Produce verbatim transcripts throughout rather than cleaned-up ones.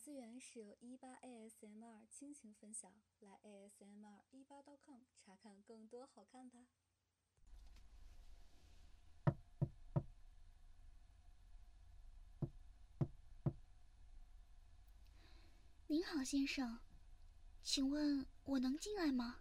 资源是由一八 A S M R 倾情分享，来 A S M R 一八 .com 查看更多好看吧。 您好，先生，请问我能进来吗？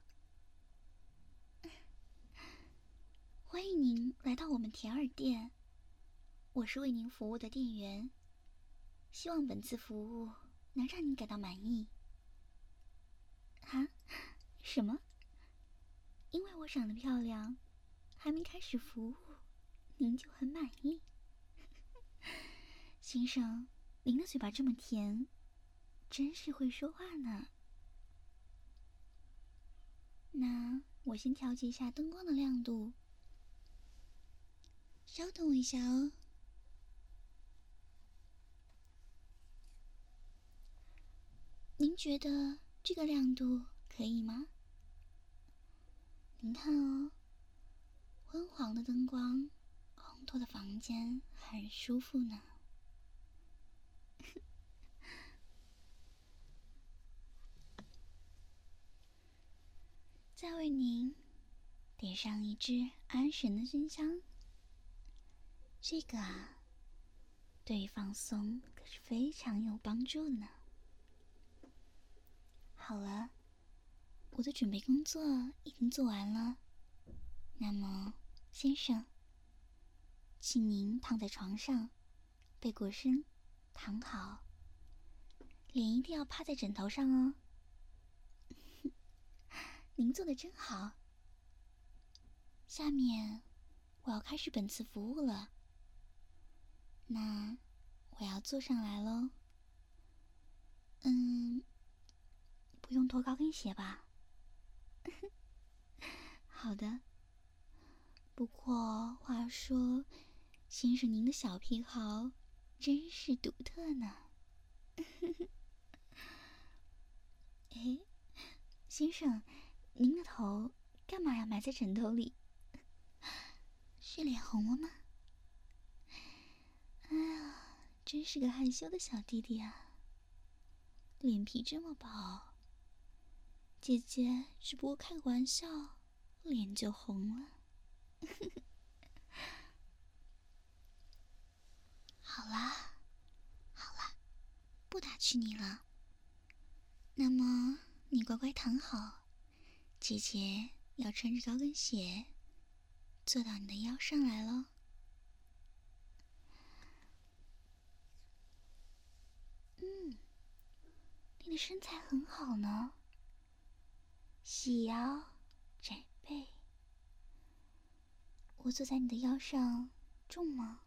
欢迎您来到我们甜耳店，我是为您服务的店员，希望本次服务能让您感到满意。啊？什么？因为我长得漂亮，还没开始服务，您就很满意？先生，您的嘴巴这么甜，真是会说话呢。那我先调节一下灯光的亮度，稍等我一下哦。您觉得这个亮度可以吗？您看哦，昏黄的灯光，烘托的房间很舒服呢。再为您点上一支安神的熏香，这个啊，对于放松可是非常有帮助的呢。好了，我的准备工作已经做完了，那么，先生，请您躺在床上，背过身，躺好，脸一定要趴在枕头上哦。您做的真好。下面我要开始本次服务了，那我要坐上来喽。嗯，不用脱高跟鞋吧？好的。不过话说，先生您的小癖好真是独特呢。哎，先生，您的头干嘛要埋在枕头里？是脸红了吗？哎呀，真是个害羞的小弟弟啊，脸皮这么薄。姐姐只不过开个玩笑，脸就红了。好啦，好啦，不打趣你了。那么你乖乖躺好，姐姐要穿着高跟鞋坐到你的腰上来咯。嗯，你的身材很好呢，细腰窄背。我坐在你的腰上重吗？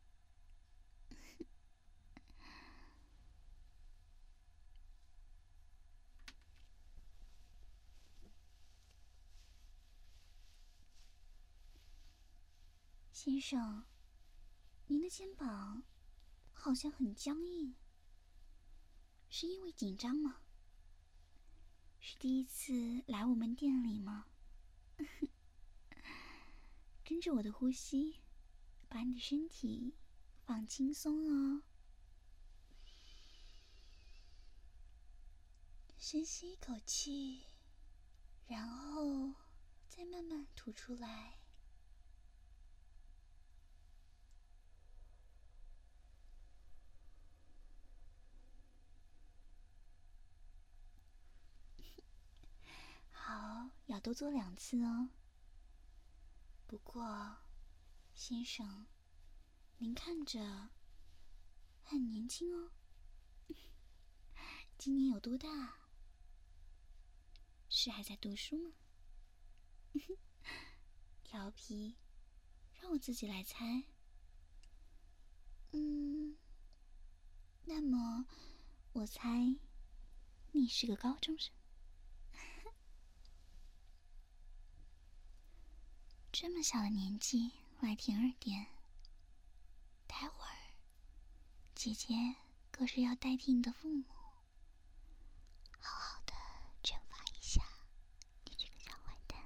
先生，您的肩膀好像很僵硬，是因为紧张吗？是第一次来我们店里吗？跟着我的呼吸，把你的身体放轻松哦。深吸一口气，然后再慢慢吐出来。好，要多做两次哦。不过，先生，您看着很年轻哦。今年有多大？是还在读书吗？调皮，让我自己来猜。嗯，那么我猜你是个高中生。这么小的年纪来甜耳店，待会儿姐姐可是要代替你的父母，好好的惩罚一下你这个小坏蛋。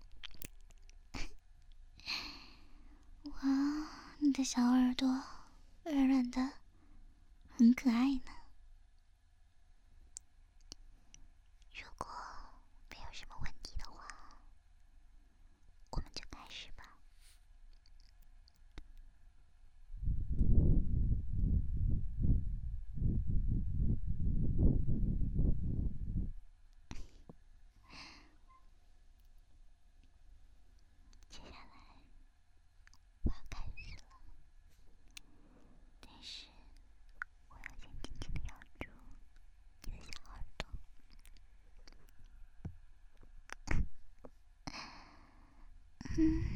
哇，你的小耳朵可爱呢。如果没有什么问题的话，我们就开始吧。接下来我要开始了，但是我要先紧紧地咬住你的小耳朵。嗯。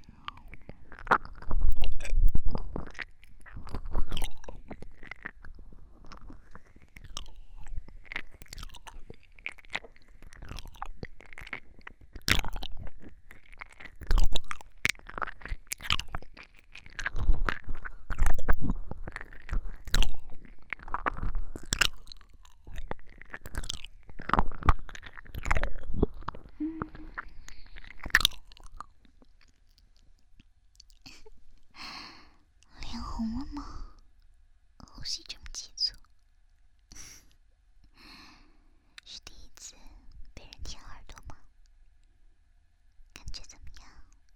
脸红了吗？呼吸这么急促，是第一次被人舔耳朵吗？感觉怎么样？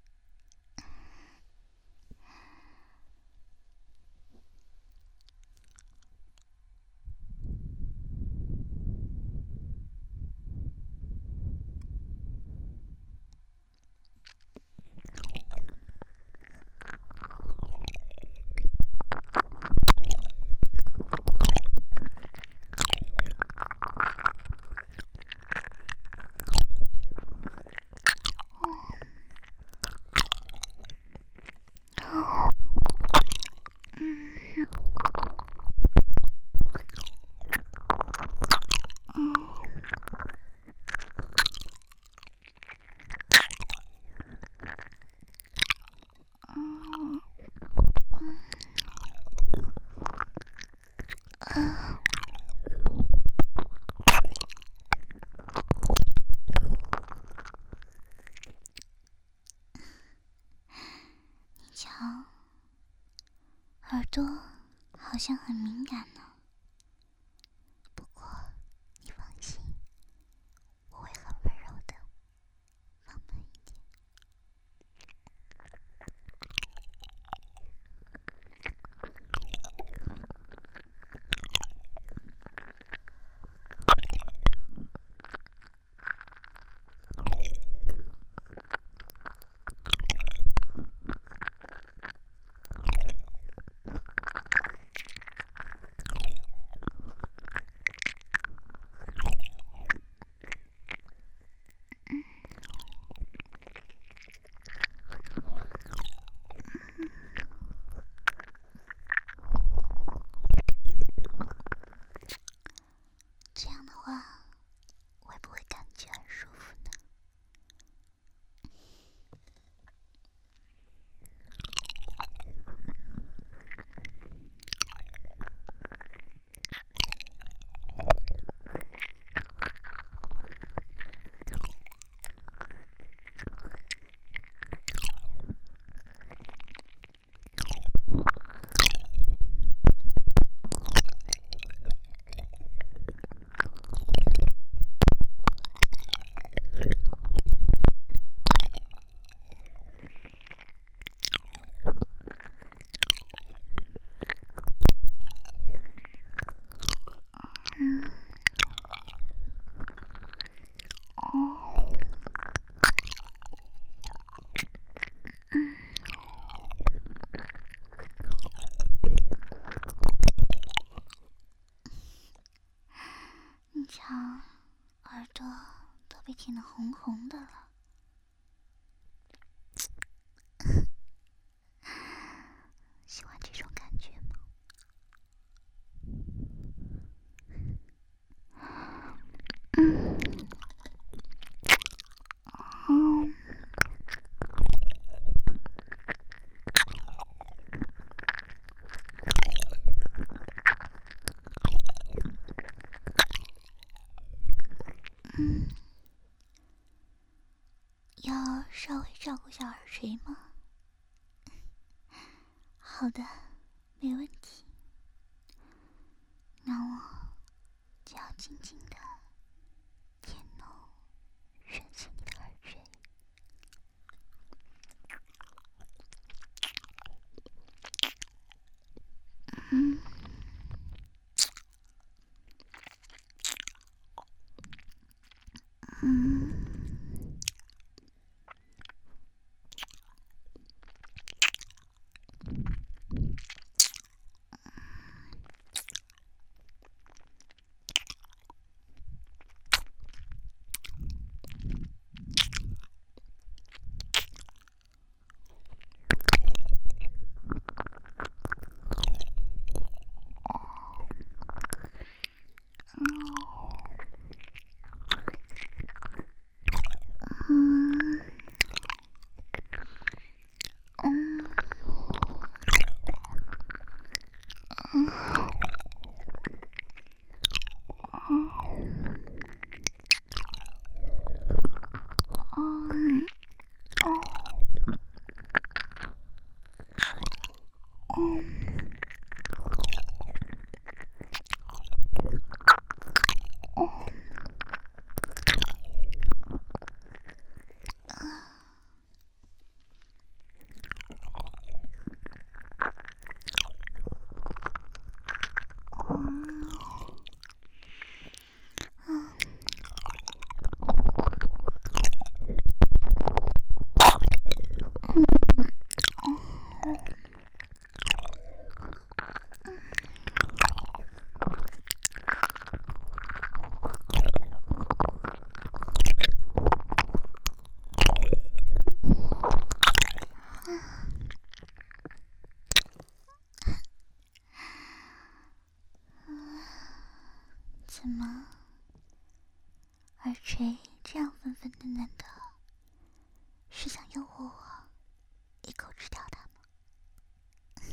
你瞧，耳朵好像很敏感呢。不过你放心，我会很温柔的，放慢一点。这样的话，会不会感觉很舒服呢？你瞧，耳朵都被舔得红红的了。喜欢这种感觉吗？嗯。嗯。嗯。要稍微照顾下耳垂吗？好的，没问题。 紧紧的舔弄吮吸你的耳垂。嗯嗯怎么，耳垂这样粉粉嫩嫩的，是想诱惑我一口吃掉它吗？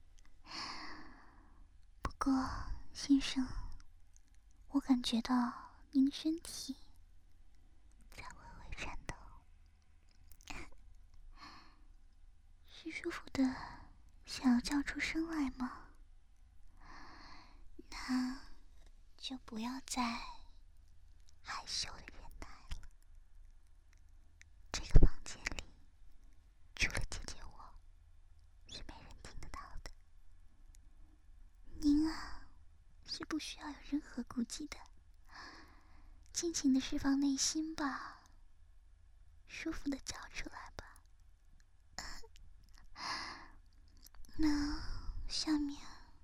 不过，先生，我感觉到您的身体在微微颤抖，是舒服的想要叫出声来吗？那就不要再害羞的忍耐了。这个房间里除了姐姐我，是没人听得到的。您啊，是不需要有任何顾忌的，尽情的释放内心吧，舒服的叫出来吧。那下面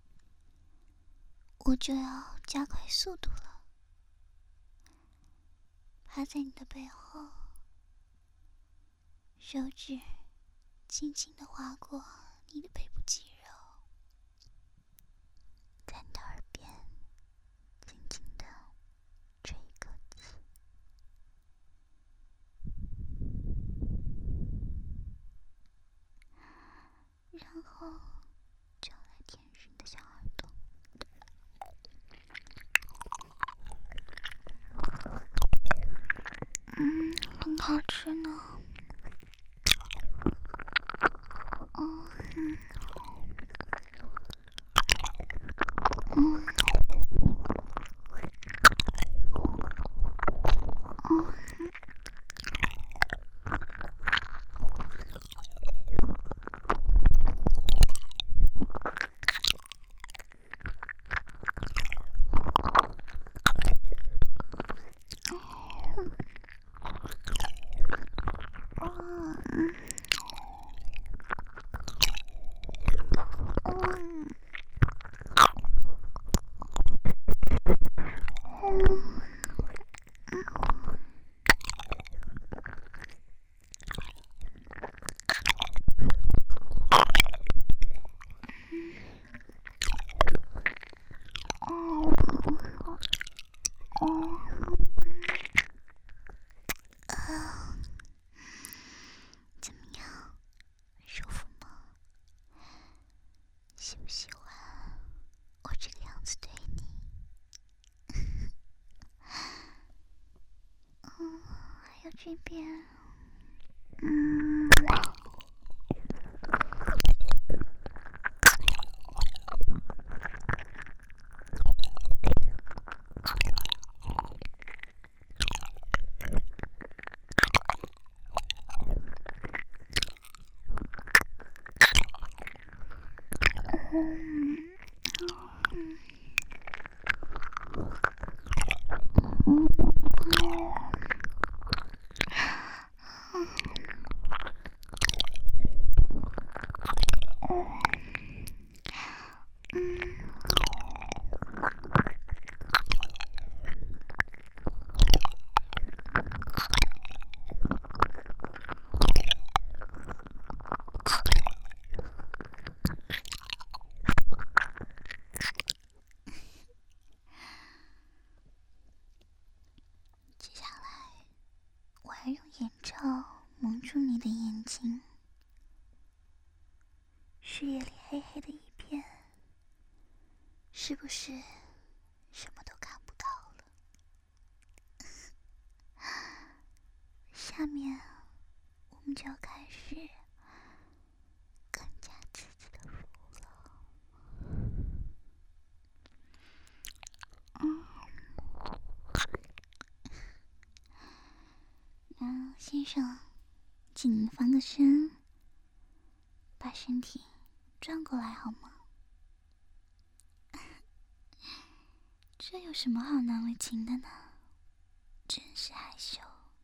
我就要加快速度了，趴在你的背后，手指轻轻地划过你的背部肌肉，在你的耳边轻轻地吹一口气，然后就来舔舐你的小耳朵。嗯，很好吃呢。哦，嗯，嗯，哦，怎么样，舒服吗？喜不喜欢我这个样子对你？嗯，还有这边，嗯。 接下来，我要用眼罩蒙住你的眼睛，视野里黑黑的一片，是不是什么都看不到了？下面我们就要开始更加刺激的服务了。嗯，那先生，请您翻个身，把身体转过来好吗？这有什么好难为情的呢？真是害羞。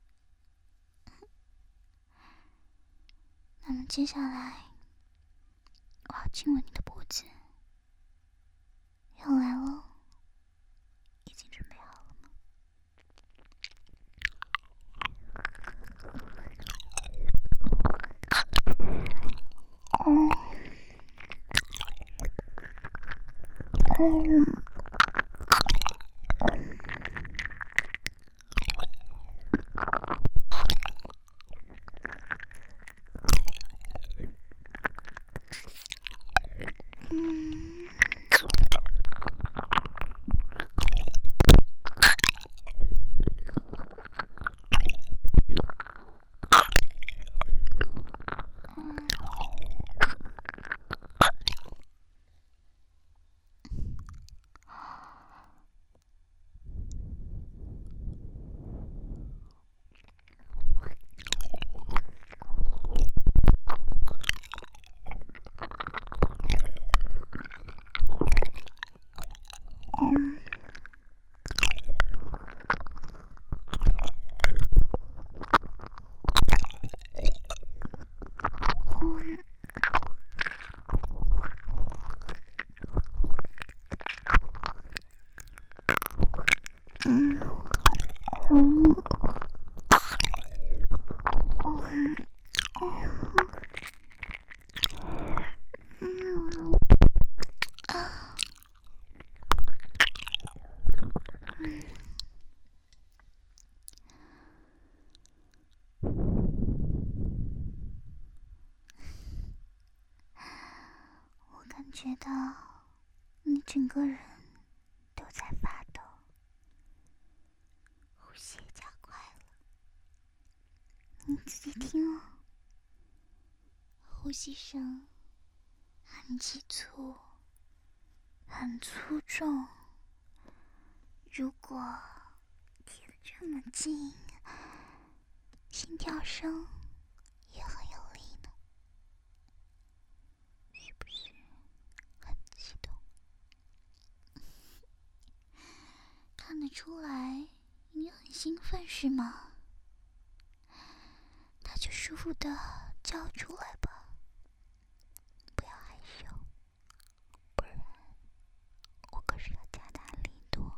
那么接下来，我要亲吻你的脖子，要来喽，已经准备好了吗？嗯，嗯。我感觉到你整个人都在发抖，呼吸也加快了。你仔细听哦，呼吸声很急促，很粗重。如果贴得这么近，心跳声也很有力呢，是不是很激动？看得出来你很兴奋是吗？那就舒服的叫出来吧，不要害羞，不然我可是要加大力度。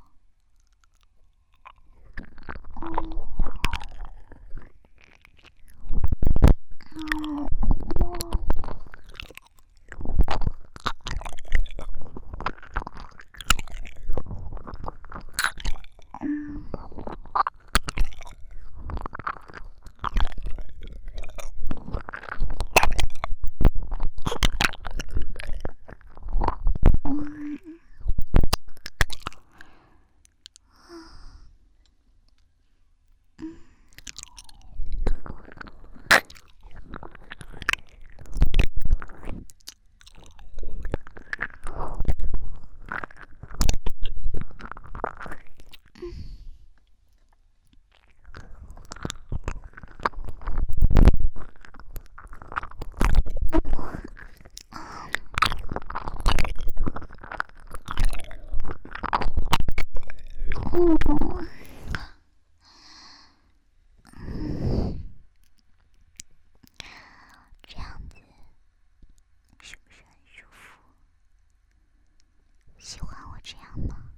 喜欢我这样吗？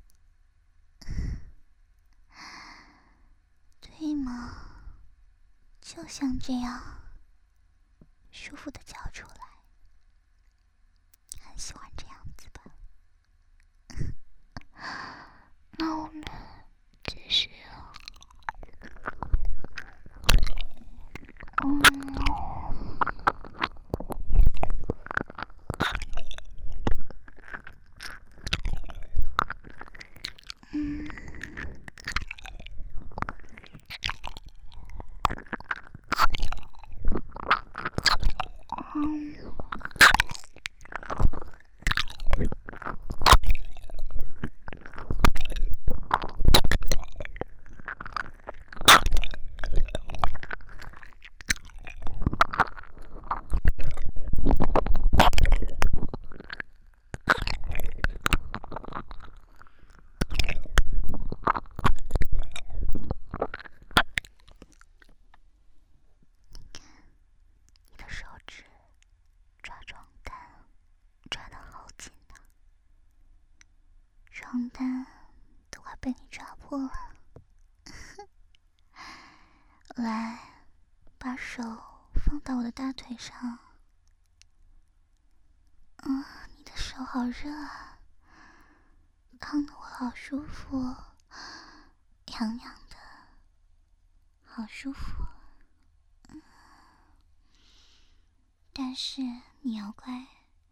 对吗？就像这样，舒服的叫出来，很喜欢这样子吧？那我们只是，嗯。嗯，你的手指抓床单，抓得好紧啊，床单都快被你抓破了。来，把手放到我的大腿上。嗯，你的手好热啊，烫得我好舒服，痒痒的，好舒服。嗯，但是你要乖，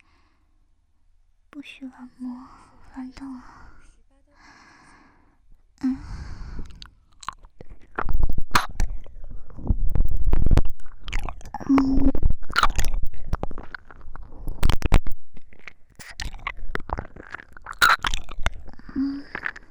不许乱摸乱动啊。嗯。嗯。嗯。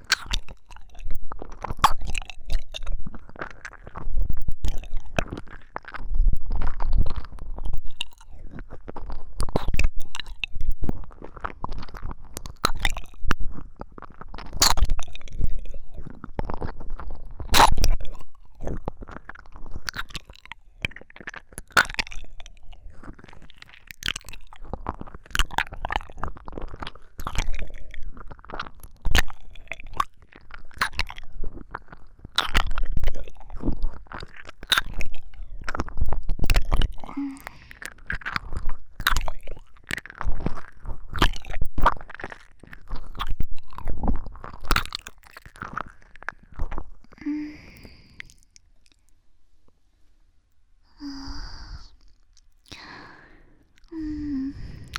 嗯。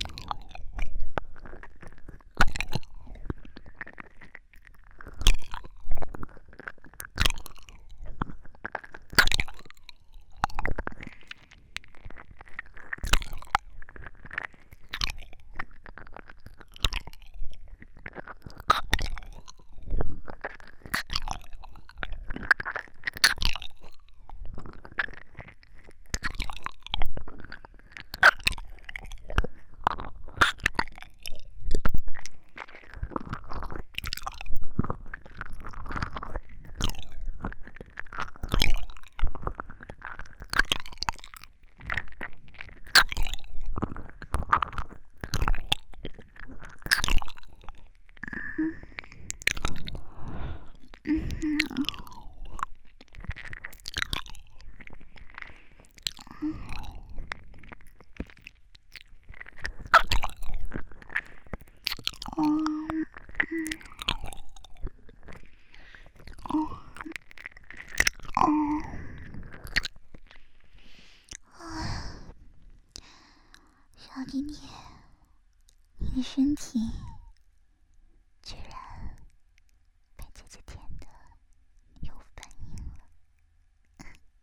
小弟弟，你的身体居然被姐姐舔的有反应了，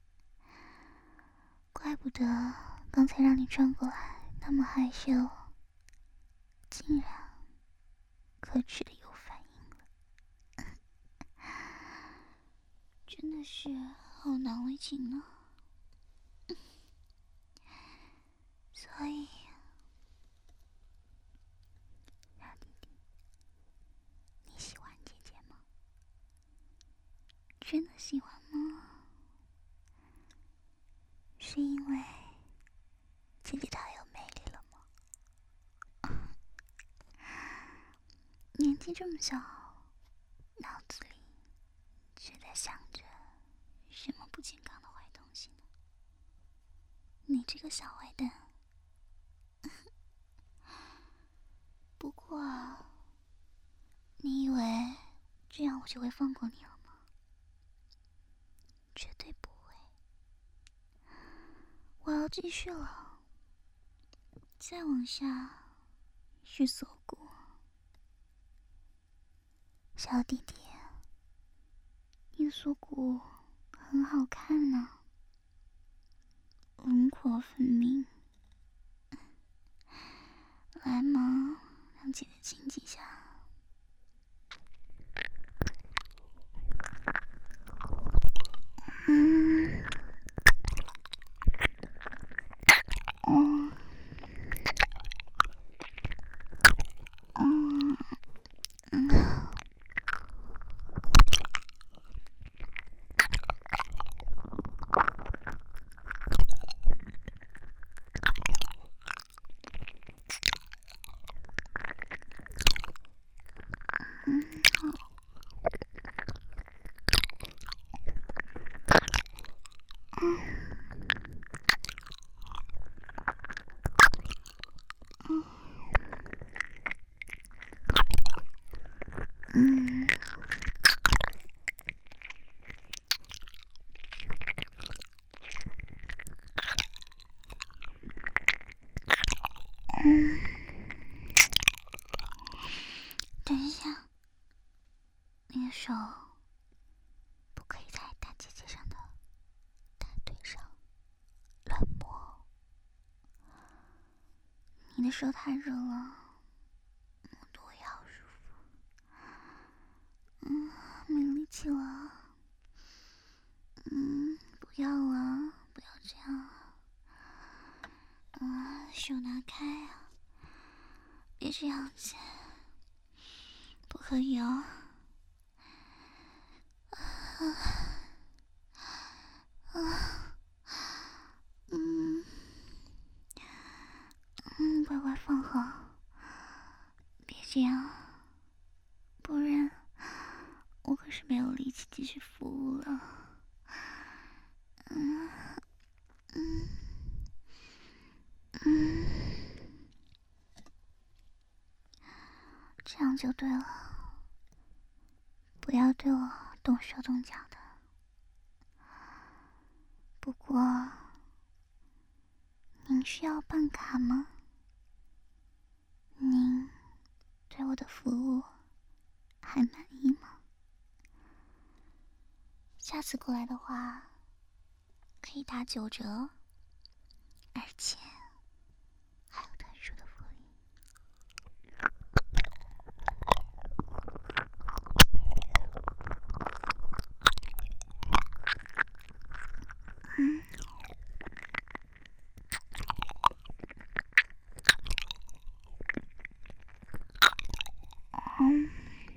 怪不得刚才让你转过来那么害羞，竟然可耻的有反应了，真的是好难为情呢。所以小弟弟，你喜欢姐姐吗？真的喜欢吗？是因为姐姐太有魅力了吗？ 年纪这么小，脑子里却在想着什么不健康的坏东西呢？你这个小坏蛋！不过，你以为这样我就会放过你了吗？绝对不会！我要继续了。再往下是锁骨。小弟弟，你锁骨很好看呢，轮廓分明。来嘛，让姐姐亲几下。嗯，嗯，嗯，嗯。嗯，嗯，等一下，你的手不可以在大姐姐上的大腿上乱摸，你的手太热了，摸得我也好舒服。嗯，没力气了。嗯，不要啊，不要这样啊。嗯，手拿开啊，别这样子，不可以哦。啊啊，嗯嗯，乖乖放好，别这样，不然我可是没有力气继续服务了。嗯嗯嗯，这样就对了，不要对我动手动脚的。不过，您需要办卡吗？您对我的服务还满意吗？下次过来的话，可以打九折，而且还有特殊的福利。嗯。嗯。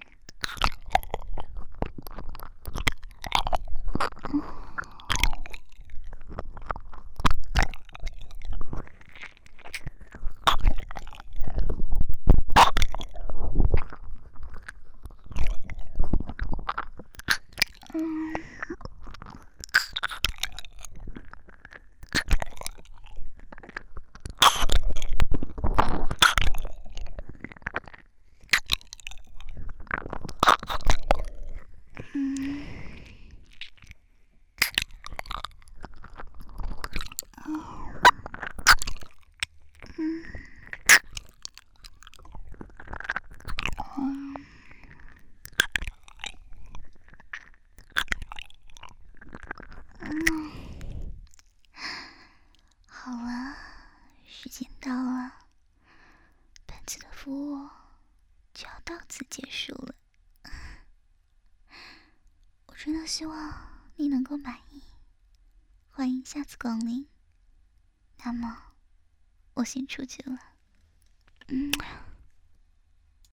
嗯。嗯。嗯。嗯。嗯。好了，时间到了，本次的服务就要到此结束了。我真的希望你能够满意，欢迎下次光临。那么，我先出去了。嗯。